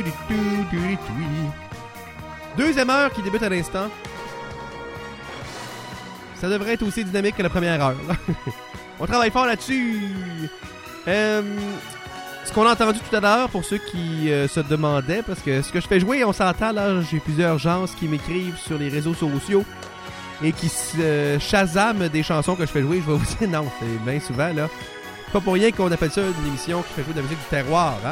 Deuxième heure qui débute à l'instant. Ça devrait être aussi dynamique que la première heure. On travaille fort là-dessus. Ce qu'on a entendu tout à l'heure, pour ceux qui se demandaient, parce que ce que je fais jouer, on s'entend, là, j'ai plusieurs gens qui m'écrivent sur les réseaux sociaux et qui shazament des chansons que je fais jouer. Je vais vous dire non, c'est bien souvent, là. Pas pour rien qu'on appelle ça une émission qui fait jouer de la musique du terroir, hein.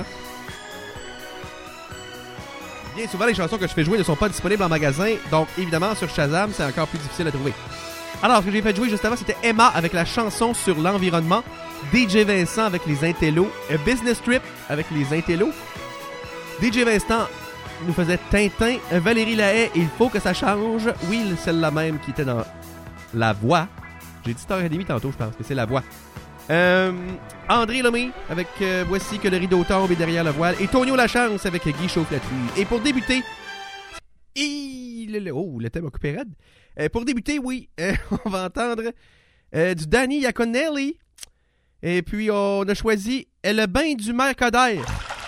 Bien souvent, les chansons que je fais jouer ne sont pas disponibles en magasin, donc évidemment, sur Shazam, c'est encore plus difficile à trouver. Alors, ce que j'ai fait jouer juste avant, c'était Emma avec la chanson sur l'environnement, DJ Vincent avec les Intellos, Business Trip avec les Intellos, DJ Vincent nous faisait Tintin, Valérie Lahaye, Il faut que ça change, oui, celle-là même qui était dans La Voix. J'ai dit Star Academy tantôt, je pense que c'est La Voix. André Lomé avec Voici que le rideau tombe et derrière le voile, et Tonio Lachance avec Guy Chauflatry. Et pour débuter, le thème a coupé raide. Pour débuter, oui, on va entendre du Danny Iaconelli. Et puis on a choisi Le bain du Mercader.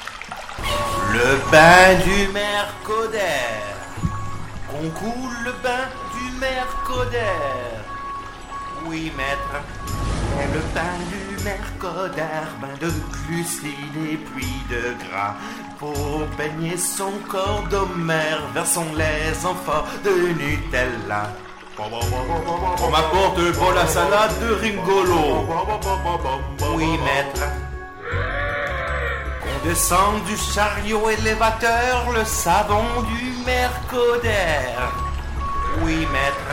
Le bain du Mercader. On coule le bain du Mercader. Oui, maître. Le bain du Mercader, bain de glucides et puis de gras, pour baigner son corps d'Homère, versons les amphores de Nutella. On m'apporte pour la salade de Ringolo. Oui, maître. Qu'on descende du chariot élévateur, le savon du Mercader. Oui, maître.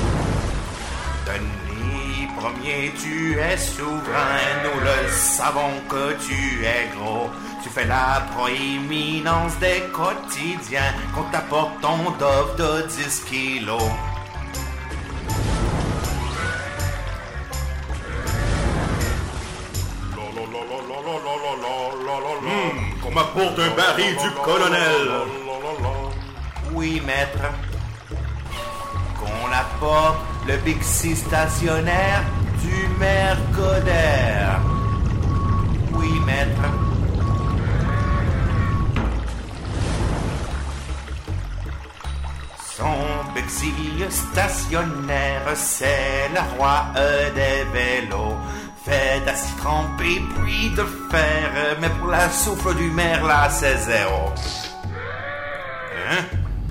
Premier, tu es souverain, nous le savons que tu es gros. Tu fais la proéminence des quotidiens, qu'on t'apporte ton dove de 10 kilos. Qu'on m'apporte un baril du colonel. Oui, maître. Qu'on apporte le Bixi stationnaire du Mercader. Oui, maître. Son Bixi stationnaire, c'est le roi des vélos. Fait d'acier trempé puis de fer, mais pour la souffle du mer, là, c'est zéro. Hein?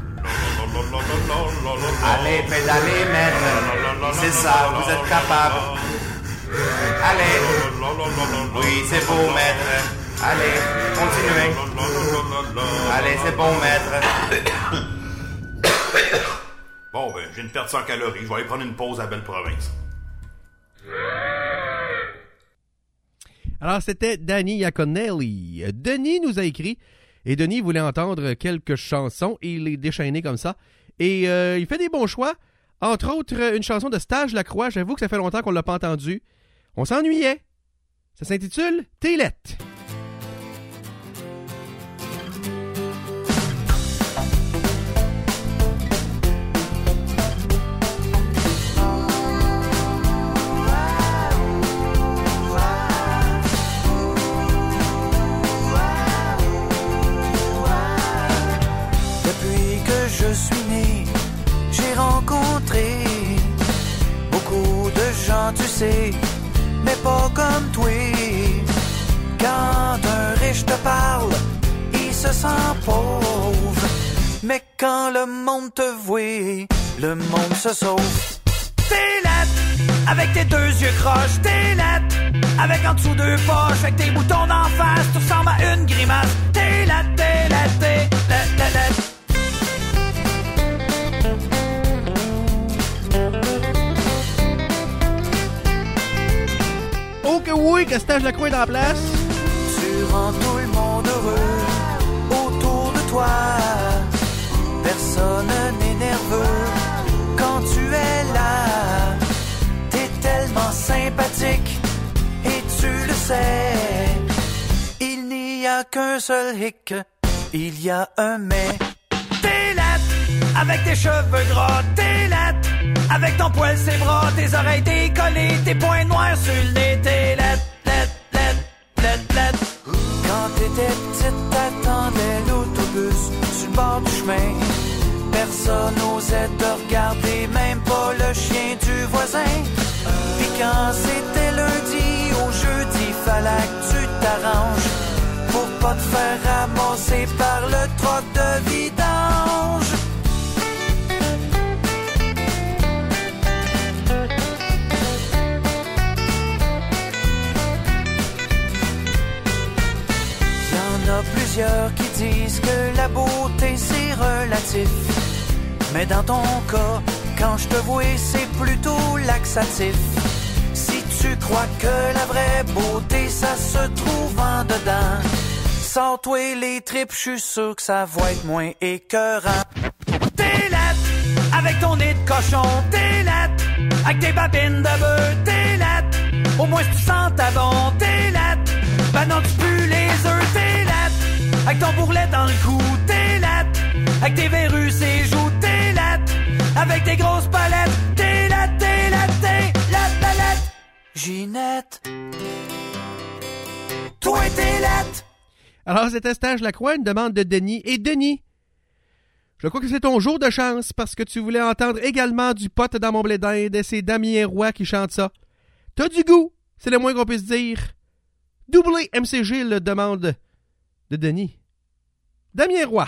Allez, pédalez, maître. C'est ça, vous êtes capable. Allez. Oui, c'est beau, maître. Allez, continuez. Allez, c'est bon, maître. Bon, ben, j'ai une perte sans calories. Je vais aller prendre une pause à Belle Province. Alors, c'était Danny Iaconelli. Denis nous a écrit. Et Denis voulait entendre quelques chansons et il les déchaîner comme ça. Et il fait des bons choix. Entre autres, une chanson de Stage Lacroix. J'avoue que ça fait longtemps qu'on ne l'a pas entendue. On s'ennuyait. Ça s'intitule « Télette ». Je suis né, j'ai rencontré beaucoup de gens, tu sais, mais pas comme toi. Quand un riche te parle, il se sent pauvre, mais quand le monde te voit, le monde se sauve. T'es laide, avec tes deux yeux croches, t'es laide, avec en dessous deux poches, avec tes boutons d'en face, tu ressembles à une grimace. T'es laide, t'es laide, t'es laide, laide, laide. Oh que oui, que Stage Lacroix est dans la place. Tu rends tout le monde heureux autour de toi. Personne n'est nerveux quand tu es là. T'es tellement sympathique et tu le sais. Il n'y a qu'un seul hic, il y a un mais. T'es laide, avec tes cheveux gras, t'es laide, avec ton poil ses bras, tes oreilles décollées, tes poings noirs sur le nez, t'es laide, laide, laide, laide, laide. Quand t'étais petite, t'attendais l'auto d'autobus sur le bord du chemin. Personne n'osait te regarder, même pas le chien du voisin. Puis quand c'était lundi au jeudi, fallait que tu t'arranges pour pas te faire ramasser par le troc de vidange. Y'en a plusieurs qui disent que la beauté c'est relatif. Mais dans ton cas, quand je te vois, c'est plutôt laxatif. Si tu crois que la vraie beauté, ça se trouve en dedans, sors-toi les tripes, je suis sûr que ça va être moins écœurant. T'es laide, avec ton nez de cochon, t'es laide, avec tes babines de bœuf, t'es laide, au moins si tu sens ta bon, t'es laide, ben non tu pues les œufs, t'es laide, avec ton bourrelet dans le cou, t'es laide, avec tes verrues, ses joues, t'es laide, avec tes grosses palettes, t'es laide, t'es laide, t'es laide, laide. Ginette, toi t'es laide. Alors, c'était Stage Lacroix, une demande de Denis. Et Denis, je crois que c'est ton jour de chance parce que tu voulais entendre également du pot dans mon blé d'Inde et c'est Damien Roy qui chante ça. T'as du goût, c'est le moins qu'on puisse dire. Doublé MC Gilles demande de Denis. Damien Roy.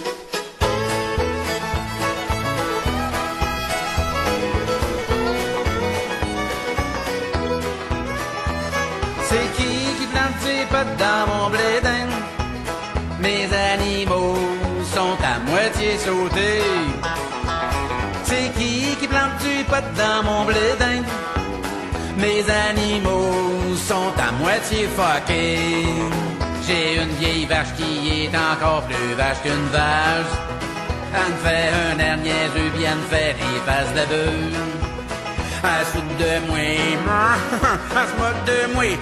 C'est qui plante ses potes dans mon blé d'Inde? Mes animaux sont à moitié sautés. C'est qui plante du pot dans mon blé d'Inde? Mes animaux sont à moitié fuckés. J'ai une vieille vache qui est encore plus vache qu'une vache. Elle me fait un air niaiseux, bien me fait des faces de bœuf. Elle se fout de moi, elle se moque de moi.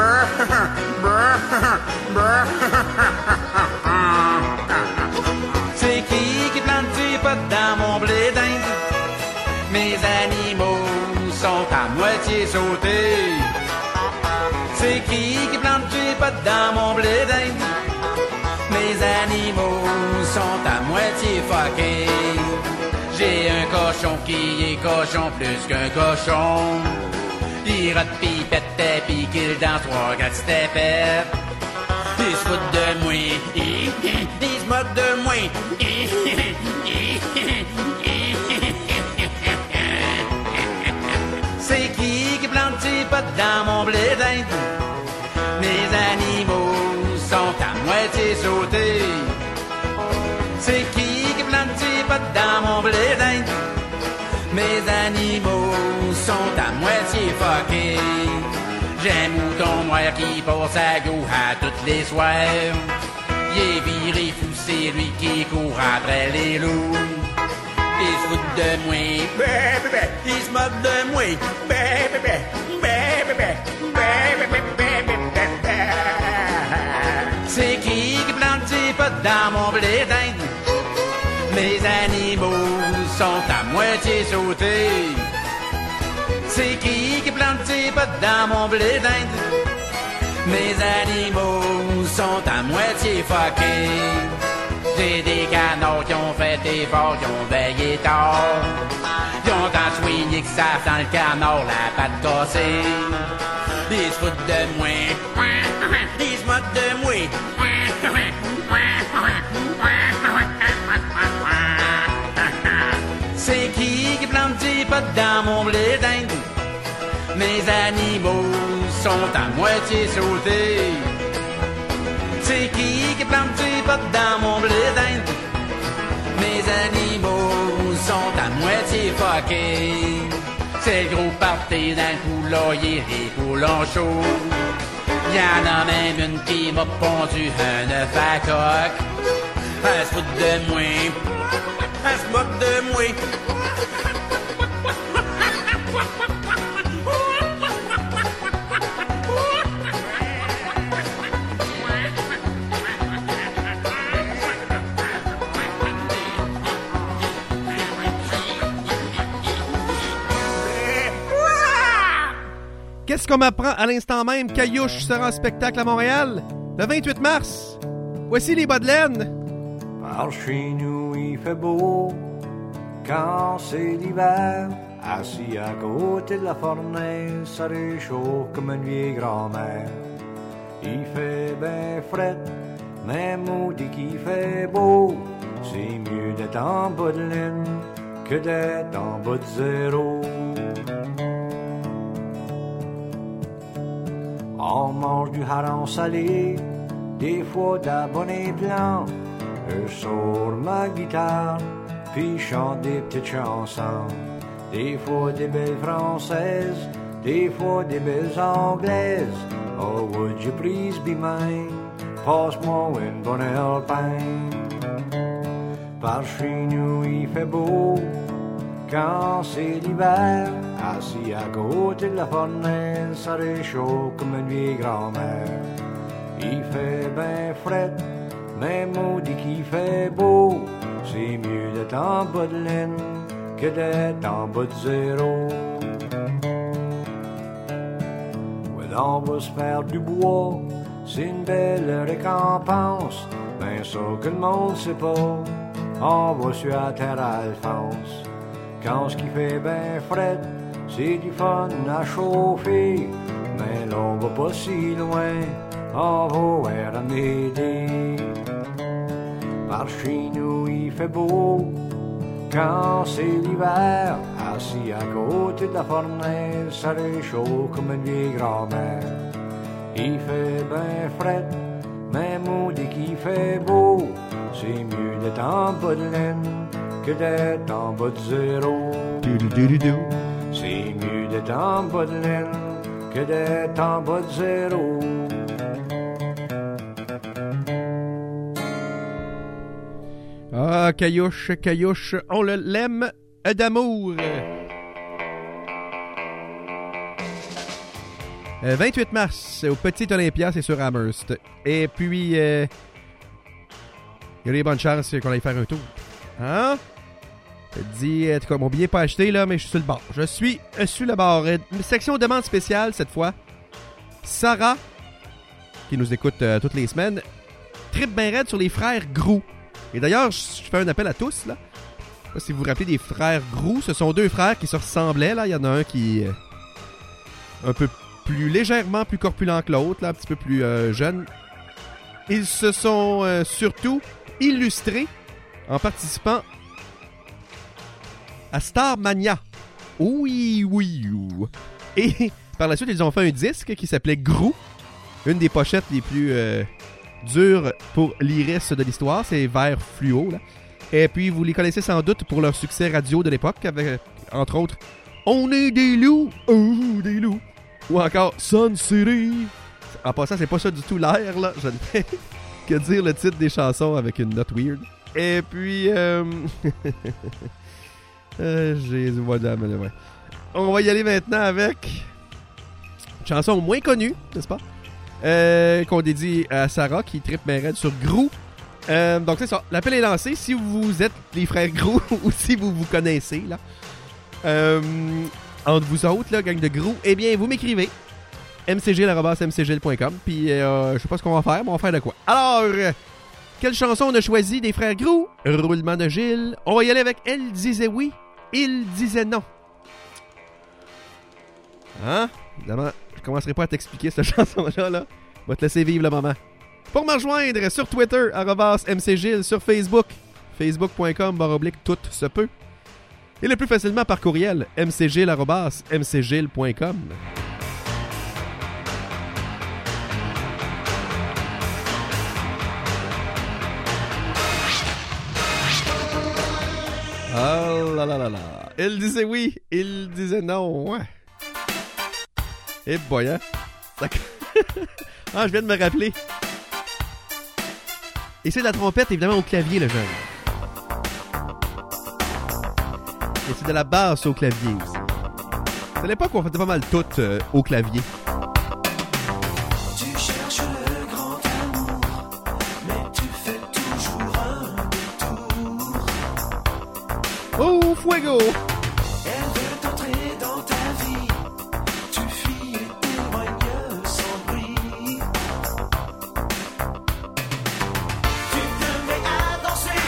C'est qui plante du pot dans mon blé d'Inde? Mes animaux sont à moitié sautés. C'est qui plante du pot dans mon blé d'Inde? Mes animaux sont à moitié fuckés. J'ai un cochon qui est cochon plus qu'un cochon. Il rote pis pète pis qu'il dans trois gars de pète. Il se fout de moi, il se moque de moi. C'est qui plante ses potes dans mon blé d'Inde? Mes animaux sont à moitié sautés. C'est qui plante ses potes dans mon blé d'Inde? Mes animaux sont à moitié fuckés. J'ai un mouton noir qui passe à go à toutes les soirs. Il est viré fou, c'est lui qui court après les loups. Il se fout de moi, il se moque de moi. C'est qui plante ses potes dans mon blé d'Inde? Mes animaux sont à moitié sautés. C'est qui plante ses potes dans mon blé d'Inde? Mes animaux sont à moitié fuckés. J'ai des canards qui ont fait effort, qui ont veillé tard. Ils ont tant soigné que ça dans le canard la patte cassée. Ils se foutent de moi, ils se moquent de moi. C'est qui plante des potes dans mon blé d'Inde? Mes animaux sont à moitié sautés. C'est qui plante des potes dans mon blé d'Inde? Mes animaux sont à moitié fuckés. C'est le gros party dans le poulailler, les poulons chauds. Y'en a même une qui m'a pondu un œuf à coque. Elle se fout de moi, elle se moque de moi. Qu'est-ce qu'on m'apprend à l'instant même? Caillouche sera en spectacle à Montréal le 28 mars. Voici les bas de laine Par chez nous il fait beau quand c'est l'hiver. Assis à côté de la fournaise, ça réchauffe comme une vieille grand-mère. Il fait ben fret, mais maudit qu'il fait beau. C'est mieux d'être en bas de ligne que d'être en bas de zéro. On mange du hareng salé, des fois d'abonnés blancs. Je sors ma guitare, puis chante des petites chansons. Des fois des belles françaises, des fois des belles anglaises. Oh, would you please be mine? Passe-moi une bonne alpine. Par chez nous il fait beau quand c'est l'hiver. Assis à côté de la fournaise, ça réchauffe comme une vieille grand-mère. Il fait ben fret, mais maudit qu'il fait beau. C'est mieux d'être en bas de ligne que d'être en bas de zéro. Ouais, on va se faire du bois, c'est une belle récompense. Ben ça que le monde sait pas, on va sur la terre Alphonse. Quand ce qui fait ben fret, c'est du fun à chauffer. Mais là on va pas si loin, on va voir un aider. Par chez nous il fait beau quand c'est l'hiver. Assis à côté de la fournaise, ça réchauffe comme une vieille grand-mère. Il fait ben fret, mais maudit qu'il fait beau. C'est mieux d'être en bas de ligne que d'être en bas de zéro. C'est mieux d'être en bas de ligne que d'être en bas de zéro. Ah, Caillouche, Caillouche, on l'aime d'amour. 28 mars, au Petit Olympia, c'est sur Amherst. Et puis, il y a des bonnes chances qu'on aille faire un tour. Hein? Je te dis, en tout cas, mon billet n'est pas acheté, là, mais je suis sur le bord. Je suis sur le bord. Section demande spéciale, cette fois. Sarah, qui nous écoute toutes les semaines, tripe bien raide sur les frères Grou. Et d'ailleurs, je fais un appel à tous, là. Je sais pas si vous vous rappelez des frères Grou. Ce sont deux frères qui se ressemblaient, là. Il y en a un qui est un peu plus légèrement plus corpulent que l'autre, là, un petit peu plus jeune. Ils se sont surtout illustrés en participant à Starmania. Oui. Et par la suite, ils ont fait un disque qui s'appelait Grou. Une des pochettes les plus dures pour l'iris de l'histoire. C'est vert fluo, là. Et puis, vous les connaissez sans doute pour leur succès radio de l'époque, avec, entre autres, On est des loups, oh, des loups. Ou encore Sun City. En passant, c'est pas ça du tout l'air, là. Je ne fais que dire le titre des chansons avec une note weird. Et puis, Jésus, madame, ouais. On va y aller maintenant avec une chanson moins connue, n'est-ce pas? Qu'on dédie à Sarah, qui trippe bien raide sur Grou. Donc c'est ça, l'appel est lancé. Si vous êtes les frères Grou ou si vous vous connaissez, là, entre vous autres, là, gang de Grou, eh bien, vous m'écrivez mcgil@mcgil.com. Puis je sais pas ce qu'on va faire, mais on va faire de quoi. Alors, quelle chanson on a choisi des frères Grou? Roulement de Gilles. On va y aller avec Elle disait oui, il disait non. Hein? Évidemment, je commencerai pas à t'expliquer cette chanson-là, là. Je vais te laisser vivre le moment. Pour me rejoindre sur Twitter, @mcgil, sur Facebook, facebook.com/tout se peut. Et le plus facilement par courriel, mcgil@mcgil.com. Oh là là là là. Il disait oui, il disait non. Ouais. Et boy, hein? Ah, je viens de me rappeler. Et c'est de la trompette, évidemment, au clavier, le jeune. Et c'est de la basse au clavier aussi. C'est à l'époque où on faisait pas mal tout au clavier. Tu cherches le grand amour, mais tu fais toujours un détour. Oh, fuego! Elle veut entrer dans ta vie, tu fuis et t'éloignes sans bruit. Tu te mets à danser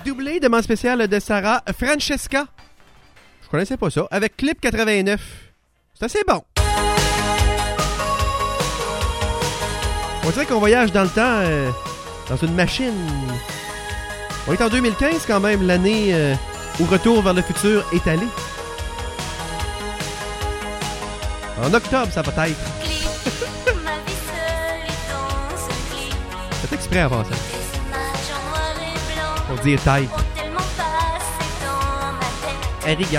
Doublé, demande spéciale de Sarah. Francesca. Je connaissais pas ça. Avec Clip 89. C'est assez bon. On dirait qu'on voyage dans le temps, dans une machine. On est en 2015 quand même, l'année où Retour vers le futur est allé. En octobre, ça va être. C'est exprès avant ça. Pour dire taille. Elle rigueur.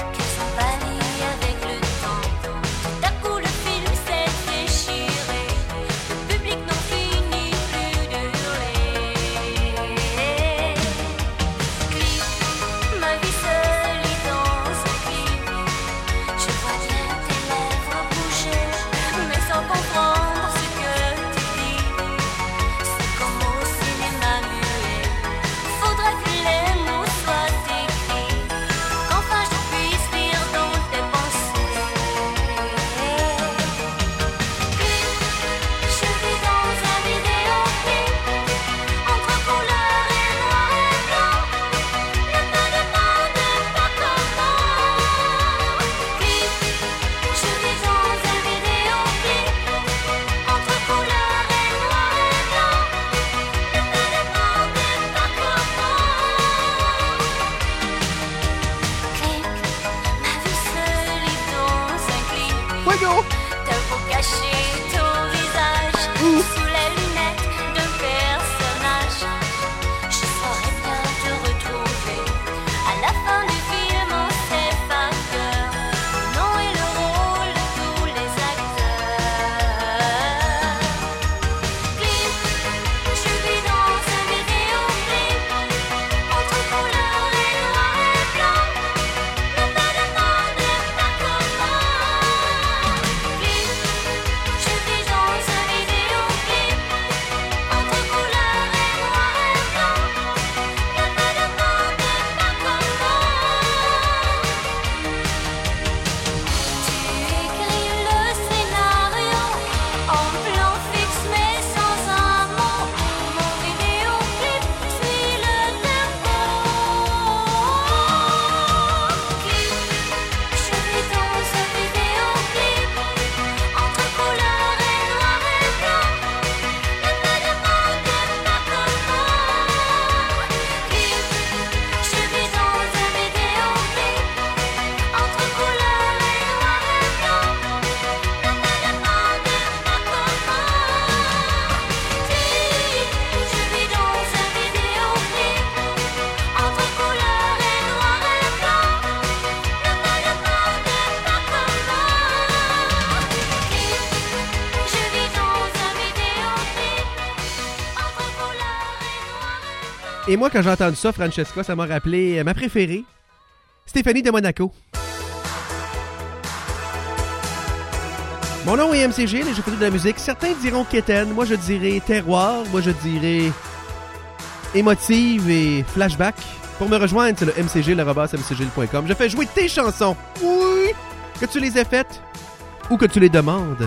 Et moi, quand j'ai entendu ça, Francesca, ça m'a rappelé ma préférée, Stéphanie de Monaco. Mon nom est MCG, j'ai fait de la musique. Certains diront quétaine, moi je dirais terroir, moi je dirais émotive et flashback. Pour me rejoindre, c'est le mcg@mcg.com. Je fais jouer tes chansons. Oui! Que tu les aies faites ou que tu les demandes.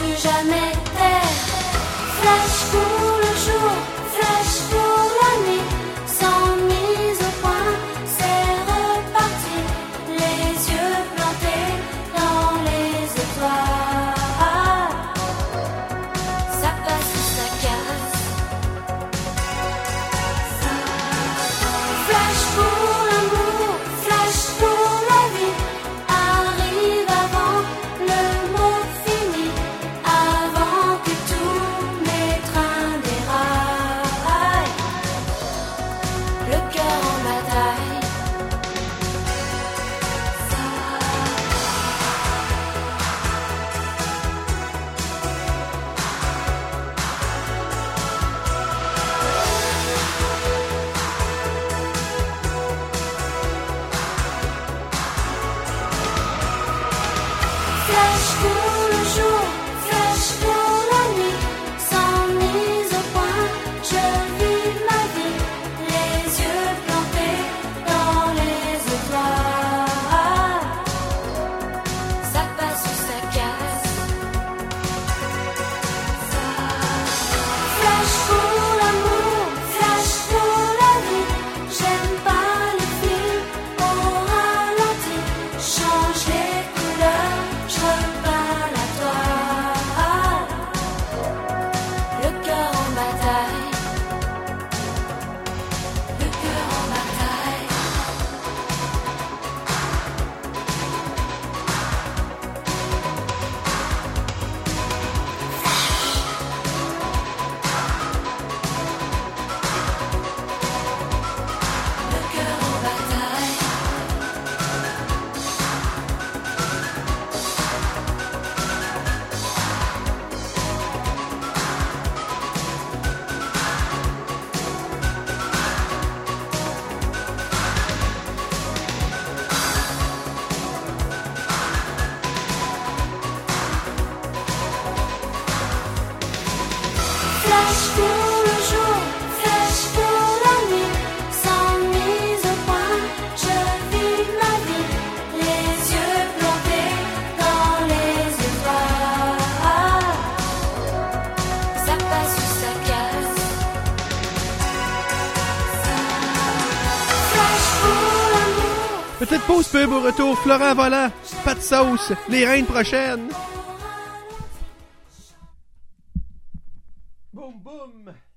plus jamais taire. Flash pour le jour, flash pour la nuit, sans mise au point, c'est reparti. Les yeux plantés dans les étoiles, ça passe ou ça casse. Flash pour l'amour, flash pour la vie, arrive avant le mot fini, avant que tous mes trains déraillent, le cœur en bataille. Flash pour le jour, flash pour la nuit, sans mise au point, je vis ma vie, les yeux plantés dans les étoiles, ça passe ou ça casse. Flash pour l'amour, flash pour la vie, j'aime pas les films au ralenti, change les couleurs, je repeins la toile, le cœur en bataille, le cœur en bataille. Le cœur en bataille. Flash pour le jour, flash pour la nuit, sans mise au point, je vis ma vie, les yeux plantés dans les étoiles, ça passe ou ça casse. Flash pour l'amour. Petite pause pub au retour. Florent Volant, pas de sauce, les reines prochaines. Boum boum.